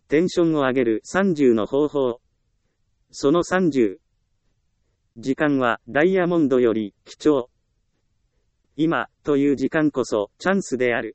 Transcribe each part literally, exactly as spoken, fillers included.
テンションを上げるさんじゅうの方法。そのさんじゅう。時間はダイヤモンドより貴重。今という時間こそチャンスである。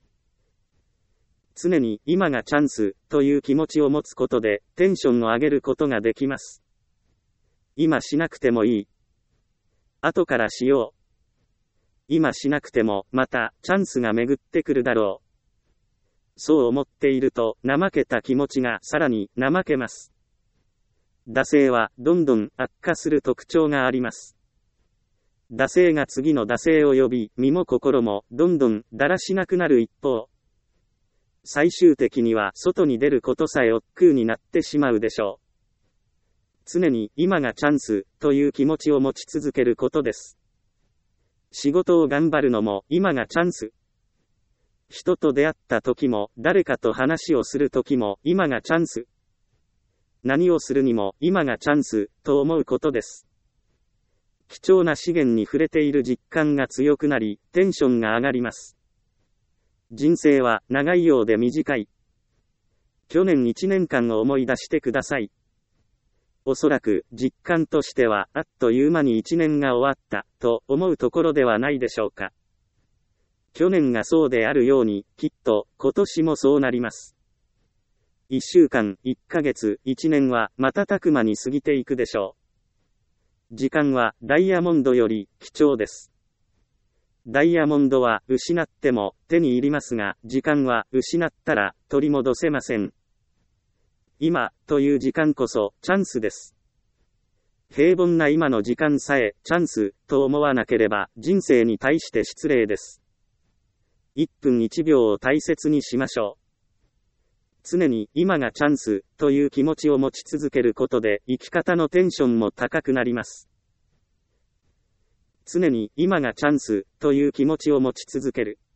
常に今がチャンスという気持ちを持つことでテンションを上げることができます。今しなくてもいい。後からしよう。今しなくてもまたチャンスが巡ってくるだろう。そう思っていると怠けた気持ちがさらに怠けます。惰性はどんどん悪化する特徴があります。惰性が次の惰性を呼び、身も心もどんどんだらしなくなる一方、最終的には外に出ることさえ億劫になってしまうでしょう。常に今がチャンスという気持ちを持ち続けることです。仕事を頑張るのも今がチャンス。人と出会った時も誰かと話をする時も今がチャンス。何をするにも今がチャンスと思うことです。貴重な資源に触れている実感が強くなり、テンションが上がります。人生は長いようで短い。去年いちねんかんを思い出してください。おそらく実感としてはあっという間にいちねんが終わったと思うところではないでしょうか。去年がそうであるように、きっと今年もそうなります。いっしゅうかん、いっかげつ、いちねんは瞬く間に過ぎていくでしょう。時間はダイヤモンドより貴重です。ダイヤモンドは失っても手に入りますが、時間は失ったら取り戻せません。今という時間こそチャンスです。平凡な今の時間さえチャンスと思わなければ人生に対して失礼です。いっぷんいちびょうを大切にしましょう。常に今がチャンスという気持ちを持ち続けることで生き方のテンションも高くなります。常に今がチャンスという気持ちを持ち続ける。